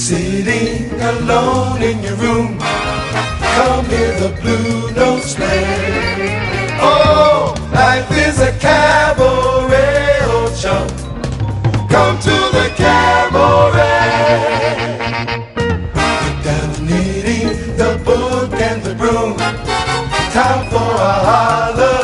Sitting alone in your room, come hear the blue notes play. Oh, life is a cabaret, oh chum, come to the cabaret. Put down the knitting, the book and the broom, time for a holiday.